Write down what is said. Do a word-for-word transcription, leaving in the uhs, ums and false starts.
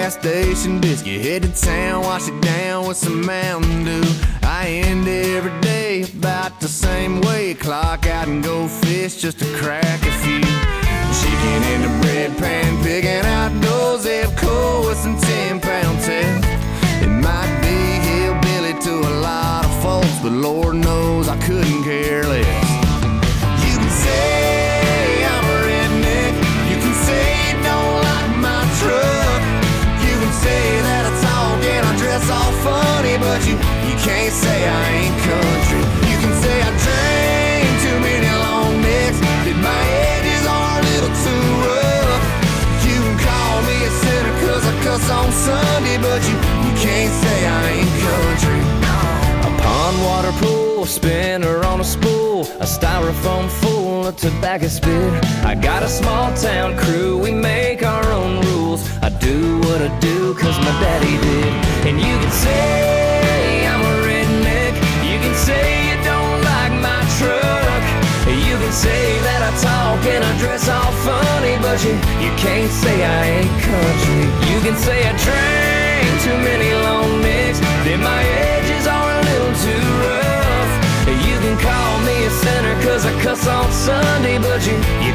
gas station biscuit. Head to town, wash it down with some Mountain Dew. I end every day about the same way. Clock out and go fish just to crack a few. Chicken in the bread pan, picking out those Evco with some ten pound tail. It might be hillbilly to a lot of folks, but Lord knows I couldn't care less. You can say I'm a redneck, you can say you don't like my truck, you can say that I talk and I dress all funny, but you, you can't say I ain't country. You can say I drank too many long necks, that my edges are a little too rough. You can call me a sinner cause I cuss on Sunday, but you, you can't say I ain't country. A pond water pool, a spinner on a spool, a styrofoam full of tobacco spit. I got a small town crew, we make our own rules. I do what I do cause my daddy did. And you can say I'm a redneck, you can say you don't like my truck, you can say that I talk and I dress all funny, but you, you can't say I ain't country. You can say I drank too many long necks, that my edges are a little too rough. You can call me a sinner cause I cuss on Sunday, but you,